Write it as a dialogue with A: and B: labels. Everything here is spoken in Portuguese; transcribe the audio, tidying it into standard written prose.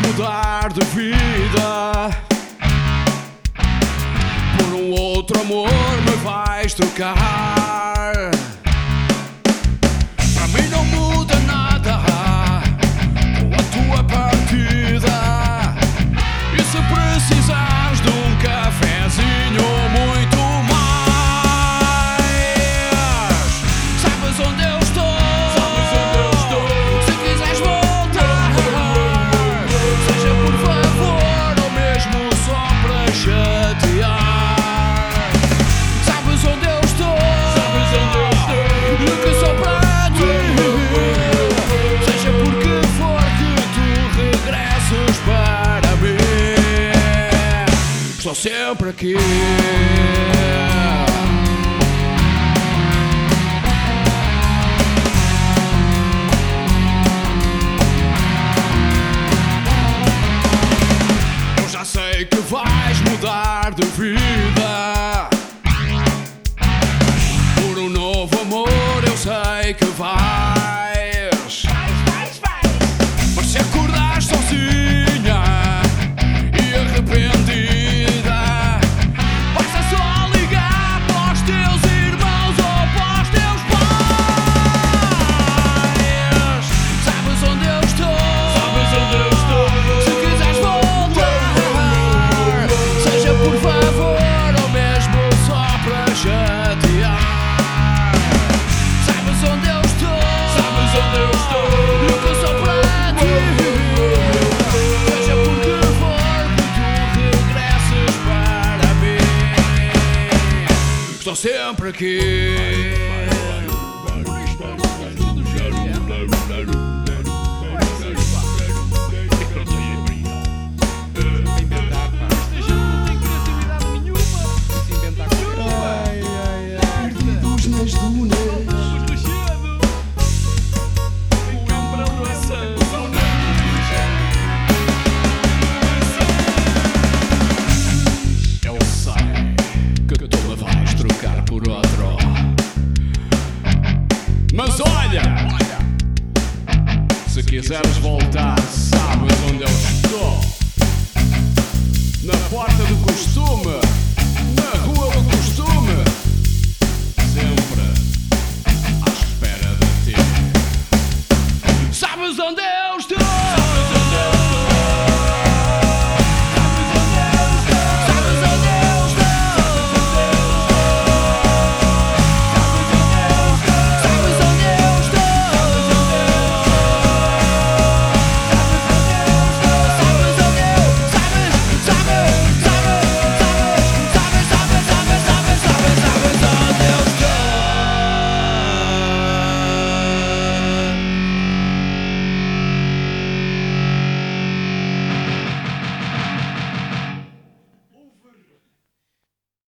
A: mudar de vida, por um outro amor me vais trocar. Para mim não muda nada com a tua partida, e se precisares de um cafezinho ou muito mais, sabes onde eu estou. Se quiseres voltar, seja por favor ou mesmo só para chatear, sabes onde eu estou. E que só para ti, seja porque for que tu regresses para mim, estou sempre aqui. Eu já sei que vais mudar de vida, por um novo amor eu sei que vais. Mas se acordares sozinha e arrependida, basta só ligar para os teus irmãos ou para os teus pais. Sabes onde eu estou. Se quiseres voltar, seja por favor ou mesmo só para chatear, sabes onde eu estou. E o que eu sou para ti, seja porque for que tu regresses para mim, estou sempre aqui. Perdidos nas dunas, eu sei que tu me vais trocar por outro, mas olha, se quiseres voltar, sabes onde eu estou. Na porta do costume.